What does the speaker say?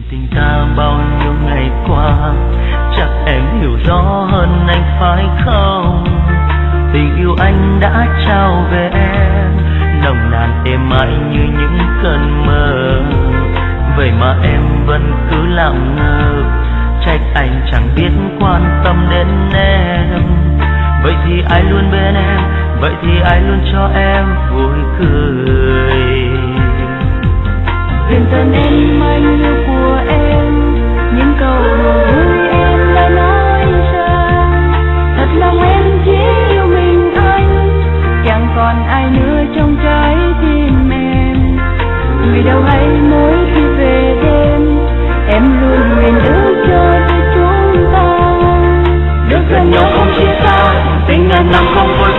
tình ta bao nhiêu ngày qua, chắc em hiểu rõ hơn anh phải không? Tình yêu anh đã trao về em, nồng nàn êm ái như những cơn mơ. Vậy mà em vẫn cứ lặng ngơ, trách anh chẳng biết quan tâm đến em. Vậy thì ai luôn bên em, vậy thì ai luôn cho em vui cười. Duyên tên em anh yêu của em, những câu đùa vui em đã nói ra. Thật lòng em chỉ yêu mình anh, chẳng còn ai nữa trong trái tim em. Người đâu hay mỗi khi về đêm, em luôn nguyện ước cho chúng ta được gần nhau không chia xa, tình ngàn năm không vội